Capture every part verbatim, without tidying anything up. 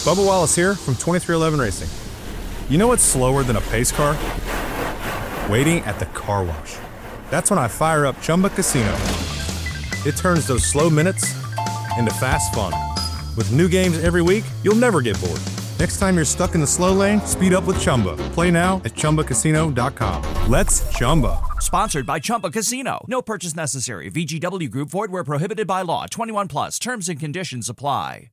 Bubba Wallace here from twenty-three eleven Racing. You know what's slower than a pace car? Waiting at the car wash. That's when I fire up Chumba Casino. It turns those slow minutes into fast fun. With new games every week, you'll never get bored. Next time you're stuck in the slow lane, speed up with Chumba. Play now at Chumba Casino dot com. Let's Chumba. Sponsored by Chumba Casino. No purchase necessary. V G W Group. Void where prohibited by law. twenty-one plus. Terms and conditions apply.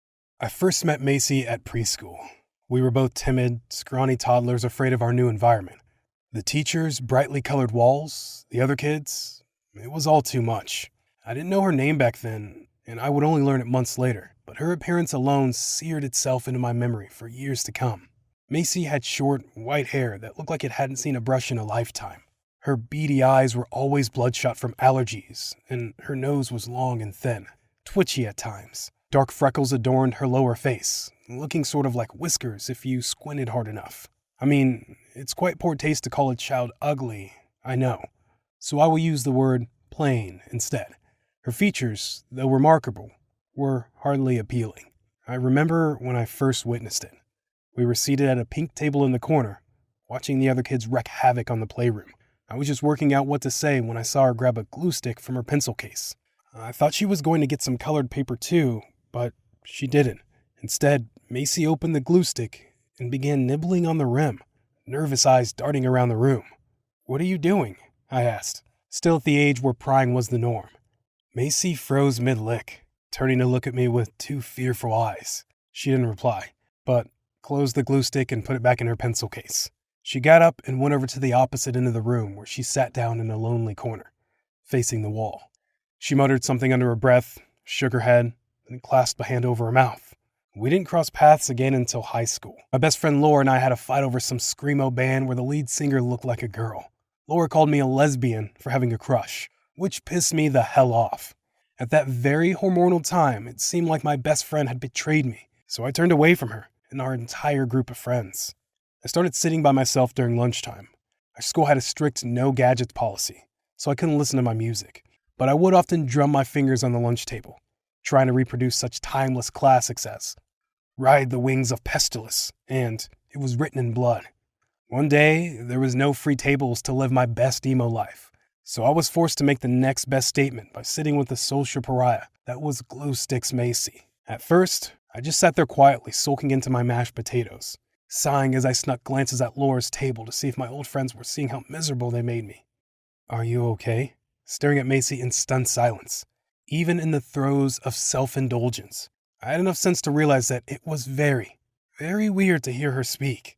I first met Macy at preschool. We were both timid, scrawny toddlers afraid of our new environment. The teachers, brightly colored walls, the other kids, it was all too much. I didn't know her name back then, and I would only learn it months later, but her appearance alone seared itself into my memory for years to come. Macy had short, white hair that looked like it hadn't seen a brush in a lifetime. Her beady eyes were always bloodshot from allergies, and her nose was long and thin, twitchy at times. Dark freckles adorned her lower face, looking sort of like whiskers if you squinted hard enough. I mean, it's quite poor taste to call a child ugly, I know. So I will use the word plain instead. Her features, though remarkable, were hardly appealing. I remember when I first witnessed it. We were seated at a pink table in the corner, watching the other kids wreak havoc on the playroom. I was just working out what to say when I saw her grab a glue stick from her pencil case. I thought she was going to get some colored paper too, but she didn't. Instead, Macy opened the glue stick and began nibbling on the rim, nervous eyes darting around the room. "What are you doing?" I asked, still at the age where prying was the norm. Macy froze mid-lick, turning to look at me with two fearful eyes. She didn't reply, but closed the glue stick and put it back in her pencil case. She got up and went over to the opposite end of the room where she sat down in a lonely corner, facing the wall. She muttered something under her breath, shook her head, and clasped a hand over her mouth. We didn't cross paths again until high school. My best friend Laura and I had a fight over some screamo band where the lead singer looked like a girl. Laura called me a lesbian for having a crush, which pissed me the hell off. At that very hormonal time, it seemed like my best friend had betrayed me, so I turned away from her and our entire group of friends. I started sitting by myself during lunchtime. Our school had a strict no gadgets policy, so I couldn't listen to my music, but I would often drum my fingers on the lunch table, trying to reproduce such timeless classics as Ride the Wings of Pestilence and It Was Written in Blood. One day, there was no free tables to live my best emo life, so I was forced to make the next best statement by sitting with the social pariah that was Glue Sticks Macy. At first, I just sat there quietly sulking into my mashed potatoes, sighing as I snuck glances at Laura's table to see if my old friends were seeing how miserable they made me. "Are you okay?" Staring at Macy in stunned silence. Even in the throes of self-indulgence, I had enough sense to realize that it was very, very weird to hear her speak.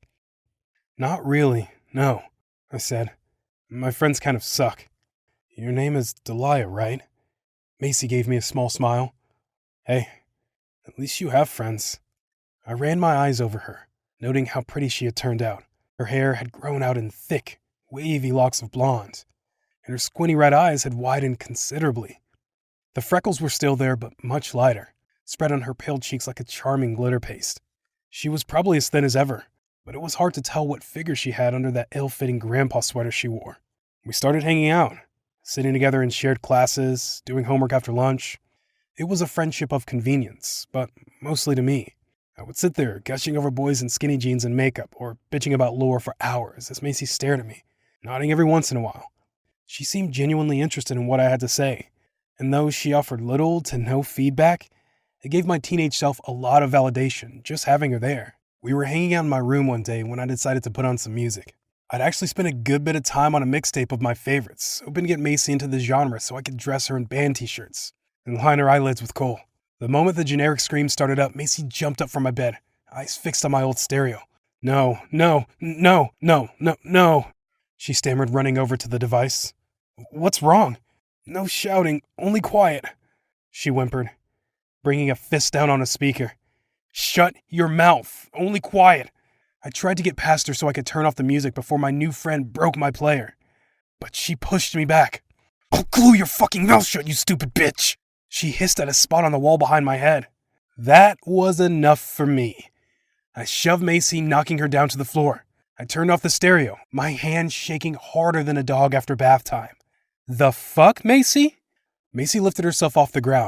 "Not really, no," I said. "My friends kind of suck." "Your name is Delia, right?" Macy gave me a small smile. "Hey, at least you have friends." I ran my eyes over her, noting how pretty she had turned out. Her hair had grown out in thick, wavy locks of blonde, and her squinty red eyes had widened considerably. The freckles were still there, but much lighter, spread on her pale cheeks like a charming glitter paste. She was probably as thin as ever, but it was hard to tell what figure she had under that ill-fitting grandpa sweater she wore. We started hanging out, sitting together in shared classes, doing homework after lunch. It was a friendship of convenience, but mostly to me. I would sit there, gushing over boys in skinny jeans and makeup, or bitching about Laura for hours as Macy stared at me, nodding every once in a while. She seemed genuinely interested in what I had to say, and though she offered little to no feedback, it gave my teenage self a lot of validation just having her there. We were hanging out in my room one day when I decided to put on some music. I'd actually spent a good bit of time on a mixtape of my favorites, hoping to get Macy into the genre so I could dress her in band t-shirts and line her eyelids with coal. The moment the generic scream started up, Macy jumped up from my bed, eyes fixed on my old stereo. "No, no, no, no, no, no," she stammered, running over to the device. "What's wrong?" "No shouting, only quiet," she whimpered, bringing a fist down on a speaker. "Shut your mouth, only quiet." I tried to get past her so I could turn off the music before my new friend broke my player, but she pushed me back. "I'll glue your fucking mouth shut, you stupid bitch," she hissed at a spot on the wall behind my head. That was enough for me. I shoved Macy, knocking her down to the floor. I turned off the stereo, my hand shaking harder than a dog after bath time. "The fuck, Macy?" Macy lifted herself off the ground,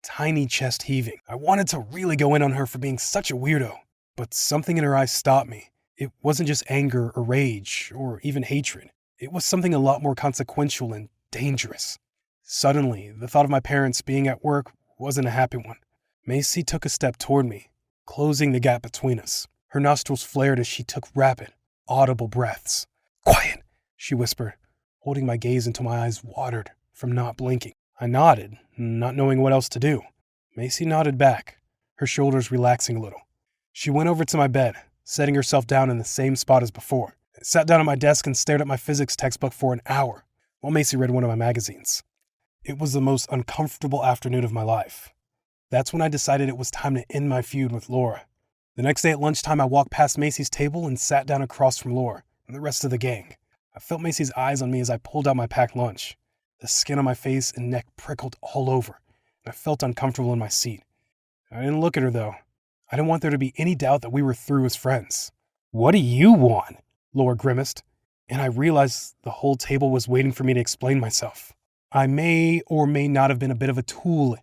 tiny chest heaving. I wanted to really go in on her for being such a weirdo, but something in her eyes stopped me. It wasn't just anger or rage or even hatred. It was something a lot more consequential and dangerous. Suddenly, the thought of my parents being at work wasn't a happy one. Macy took a step toward me, closing the gap between us. Her nostrils flared as she took rapid, audible breaths. "Quiet," she whispered, holding my gaze until my eyes watered from not blinking. I nodded, not knowing what else to do. Macy nodded back, her shoulders relaxing a little. She went over to my bed, setting herself down in the same spot as before. I sat down at my desk and stared at my physics textbook for an hour, while Macy read one of my magazines. It was the most uncomfortable afternoon of my life. That's when I decided it was time to end my feud with Laura. The next day at lunchtime, I walked past Macy's table and sat down across from Laura and the rest of the gang. I felt Macy's eyes on me as I pulled out my packed lunch. The skin on my face and neck prickled all over, and I felt uncomfortable in my seat. I didn't look at her, though. I didn't want there to be any doubt that we were through as friends. "What do you want?" Laura grimaced, and I realized the whole table was waiting for me to explain myself. I may or may not have been a bit of a tool.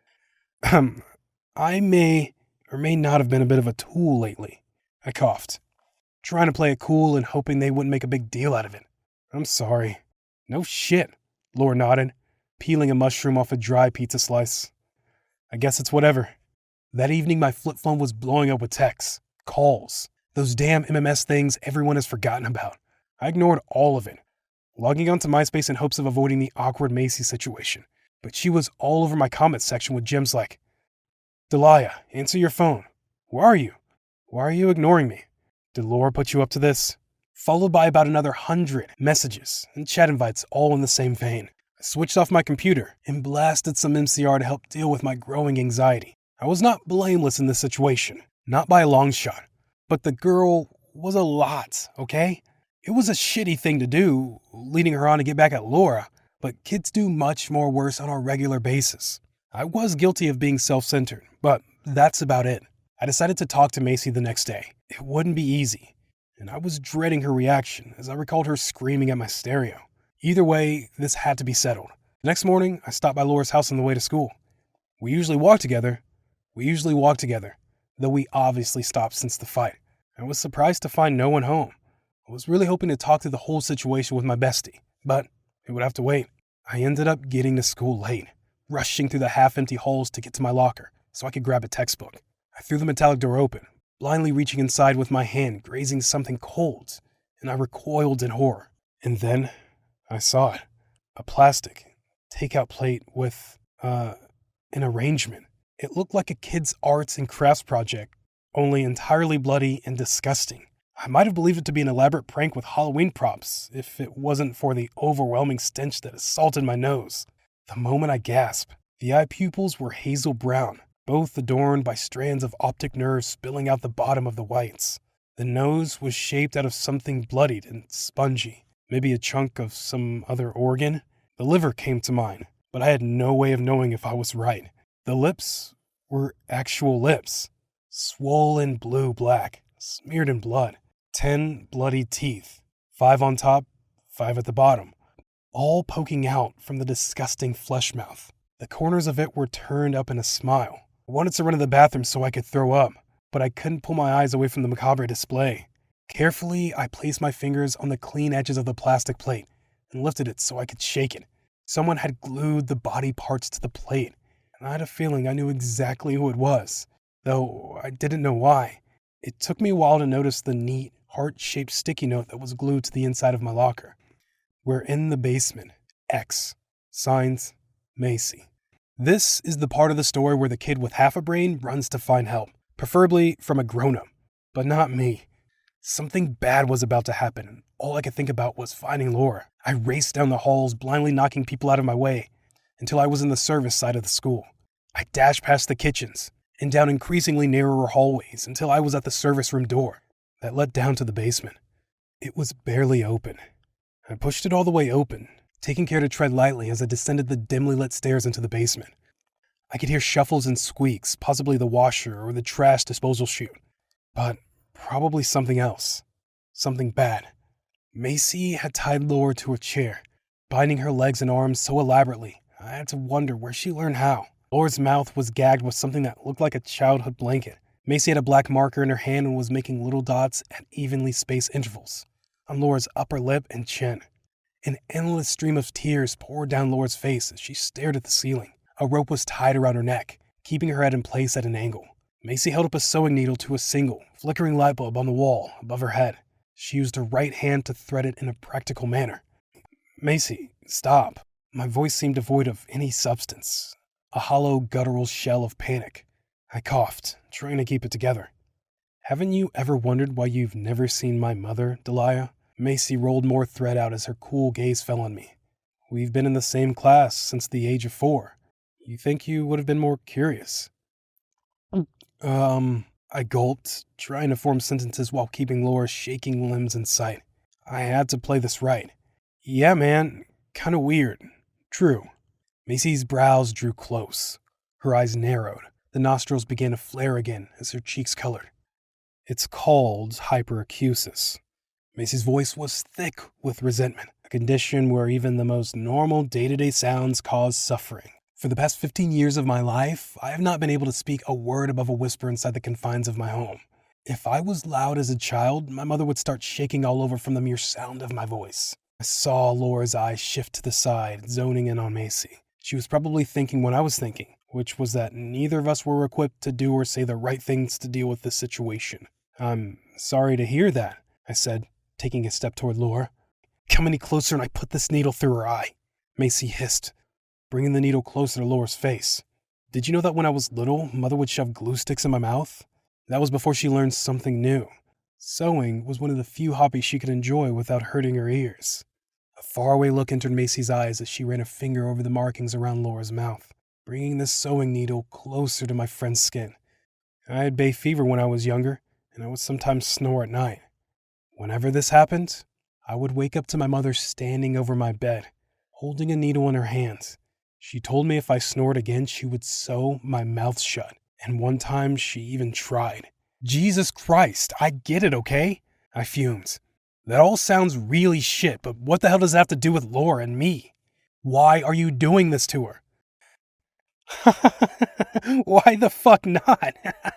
Um, I may or may not have been a bit of a tool lately. I coughed, trying to play it cool and hoping they wouldn't make a big deal out of it. "I'm sorry." "No shit," Laura nodded, peeling a mushroom off a dry pizza slice. "I guess it's whatever." That evening, my flip phone was blowing up with texts, calls, those damn M M S things everyone has forgotten about. I ignored all of it, logging onto MySpace in hopes of avoiding the awkward Macy situation. But she was all over my comments section with gems like, "Delia, answer your phone. Where are you? Why are you ignoring me? Did Laura put you up to this?" Followed by about another hundred messages and chat invites all in the same vein. I switched off my computer and blasted some M C R to help deal with my growing anxiety. I was not blameless in this situation, not by a long shot, but the girl was a lot, okay? It was a shitty thing to do, leading her on to get back at Laura, but kids do much more worse on a regular basis. I was guilty of being self-centered, but that's about it. I decided to talk to Macy the next day. It wouldn't be easy, and I was dreading her reaction as I recalled her screaming at my stereo. Either way, this had to be settled. The next morning, I stopped by Laura's house on the way to school. We usually walk together. We usually walk together, though we obviously stopped since the fight. I was surprised to find no one home. I was really hoping to talk through the whole situation with my bestie, but it would have to wait. I ended up getting to school late, rushing through the half-empty halls to get to my locker so I could grab a textbook. I threw the metallic door open, blindly reaching inside with my hand grazing something cold, and I recoiled in horror. And then I saw it. A plastic takeout plate with, uh, an arrangement. It looked like a kid's arts and crafts project, only entirely bloody and disgusting. I might have believed it to be an elaborate prank with Halloween props if it wasn't for the overwhelming stench that assaulted my nose. The moment I gasped, the eye pupils were hazel brown, both adorned by strands of optic nerves spilling out the bottom of the whites. The nose was shaped out of something bloodied and spongy, maybe a chunk of some other organ. The liver came to mind, but I had no way of knowing if I was right. The lips were actual lips, swollen blue-black, smeared in blood. Ten bloody teeth, five on top, five at the bottom, all poking out from the disgusting flesh mouth. The corners of it were turned up in a smile. I wanted to run to the bathroom so I could throw up, but I couldn't pull my eyes away from the macabre display. Carefully, I placed my fingers on the clean edges of the plastic plate and lifted it so I could shake it. Someone had glued the body parts to the plate, and I had a feeling I knew exactly who it was, though I didn't know why. It took me a while to notice the neat, heart-shaped sticky note that was glued to the inside of my locker. "We're in the basement. X. Signed, Macy." This is the part of the story where the kid with half a brain runs to find help, preferably from a grown-up, but not me. Something bad was about to happen, and all I could think about was finding Laura. I raced down the halls, blindly knocking people out of my way, until I was in the service side of the school. I dashed past the kitchens, and down increasingly narrower hallways until I was at the service room door that led down to the basement. It was barely open. I pushed it all the way open, taking care to tread lightly as I descended the dimly lit stairs into the basement. I could hear shuffles and squeaks, possibly the washer or the trash disposal chute, but probably something else. Something bad. Macy had tied Laura to a chair, binding her legs and arms so elaborately, I had to wonder where she learned how. Laura's mouth was gagged with something that looked like a childhood blanket. Macy had a black marker in her hand and was making little dots at evenly spaced intervals on Laura's upper lip and chin. An endless stream of tears poured down Laura's face as she stared at the ceiling. A rope was tied around her neck, keeping her head in place at an angle. Macy held up a sewing needle to a single, flickering light bulb on the wall above her head. She used her right hand to thread it in a practical manner. "Macy, stop." My voice seemed devoid of any substance, a hollow, guttural shell of panic. I coughed, trying to keep it together. "Haven't you ever wondered why you've never seen my mother, Delia?" Macy rolled more thread out as her cool gaze fell on me. "We've been in the same class since the age of four. You think you would have been more curious?" Um, I gulped, trying to form sentences while keeping Laura's shaking limbs in sight. I had to play this right. "Yeah, man, kinda weird. True." Macy's brows drew close. Her eyes narrowed. The nostrils began to flare again as her cheeks colored. "It's called hyperacusis." Macy's voice was thick with resentment, a condition where even the most normal day-to-day sounds cause suffering. For the past fifteen years of my life, I have not been able to speak a word above a whisper inside the confines of my home. If I was loud as a child, my mother would start shaking all over from the mere sound of my voice. I saw Laura's eyes shift to the side, zoning in on Macy. She was probably thinking what I was thinking, which was that neither of us were equipped to do or say the right things to deal with this situation. "I'm sorry to hear that," I said, taking a step toward Laura. "Come any closer and I put this needle through her eye," Macy hissed, bringing the needle closer to Laura's face. "Did you know that when I was little, Mother would shove glue sticks in my mouth? That was before she learned something new. Sewing was one of the few hobbies she could enjoy without hurting her ears." A faraway look entered Macy's eyes as she ran a finger over the markings around Laura's mouth, bringing the sewing needle closer to my friend's skin. "I had bay fever when I was younger, and I would sometimes snore at night. Whenever this happened, I would wake up to my mother standing over my bed, holding a needle in her hands. She told me if I snored again, she would sew my mouth shut, and one time she even tried." "Jesus Christ, I get it, okay?" I fumed. "That all sounds really shit, but what the hell does that have to do with Laura and me? Why are you doing this to her?" "Why the fuck not?"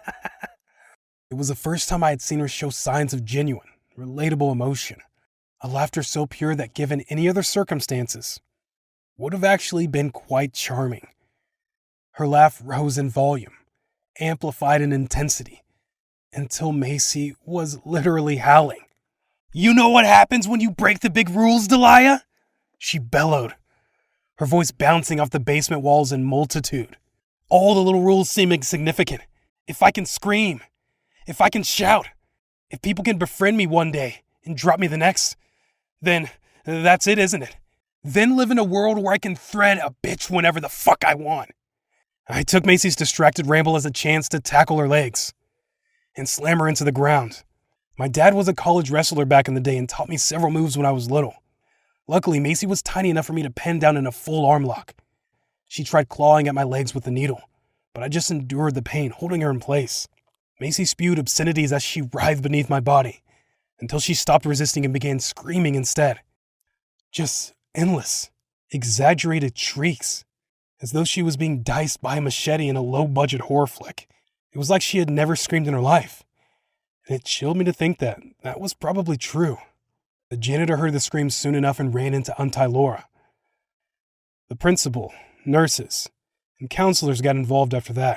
It was the first time I had seen her show signs of genuine, relatable emotion. A laughter so pure that given any other circumstances, would have actually been quite charming. Her laugh rose in volume, amplified in intensity, until Macy was literally howling. "You know what happens when you break the big rules, Delia?" she bellowed, her voice bouncing off the basement walls in multitude. "All the little rules seem insignificant. If I can scream, if I can shout, if people can befriend me one day and drop me the next, then that's it, isn't it? Then live in a world where I can thread a bitch whenever the fuck I want." I took Macy's distracted ramble as a chance to tackle her legs and slam her into the ground. My dad was a college wrestler back in the day and taught me several moves when I was little. Luckily, Macy was tiny enough for me to pin down in a full arm lock. She tried clawing at my legs with the needle, but I just endured the pain, holding her in place. Macy spewed obscenities as she writhed beneath my body, until she stopped resisting and began screaming instead. Just endless, exaggerated shrieks, as though she was being diced by a machete in a low-budget horror flick. It was like she had never screamed in her life, and it chilled me to think that that was probably true. The janitor heard the screams soon enough and ran in to untie Laura. The principal, nurses, and counselors got involved after that.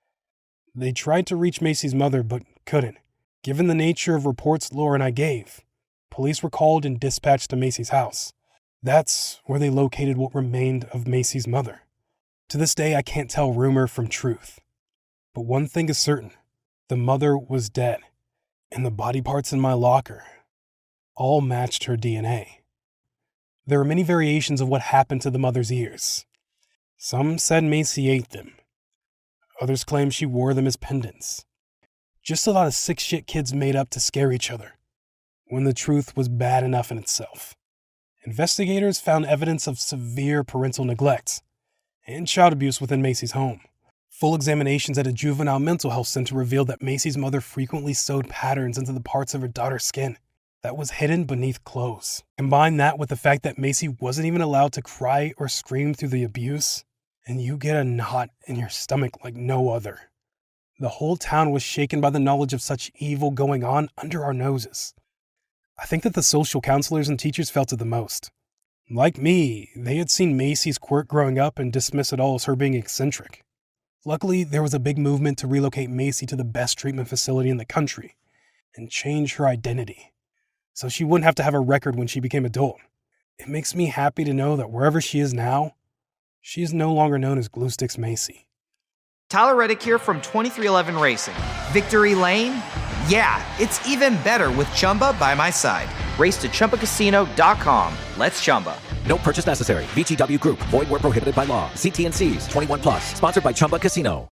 They tried to reach Macy's mother, but couldn't. Given the nature of reports Laura and I gave, police were called and dispatched to Macy's house. That's where they located what remained of Macy's mother. To this day, I can't tell rumor from truth. But one thing is certain, the mother was dead, and the body parts in my locker all matched her D N A. There are many variations of what happened to the mother's ears. Some said Macy ate them. Others claim she wore them as pendants. Just a lot of sick shit kids made up to scare each other, when the truth was bad enough in itself. Investigators found evidence of severe parental neglect and child abuse within Macy's home. Full examinations at a juvenile mental health center revealed that Macy's mother frequently sewed patterns into the parts of her daughter's skin that was hidden beneath clothes. Combine that with the fact that Macy wasn't even allowed to cry or scream through the abuse, and you get a knot in your stomach like no other. The whole town was shaken by the knowledge of such evil going on under our noses. I think that the social counselors and teachers felt it the most. Like me, they had seen Macy's quirk growing up and dismissed it all as her being eccentric. Luckily, there was a big movement to relocate Macy to the best treatment facility in the country and change her identity, so she wouldn't have to have a record when she became adult. It makes me happy to know that wherever she is now, she is no longer known as Glue Sticks Macy. Tyler Reddick here from twenty-three eleven Racing. Victory Lane? Yeah, it's even better with Chumba by my side. Race to Chumba Casino dot com. Let's Chumba. No purchase necessary. V G W Group. Void where prohibited by law. See T and C's. twenty-one plus. Sponsored by Chumba Casino.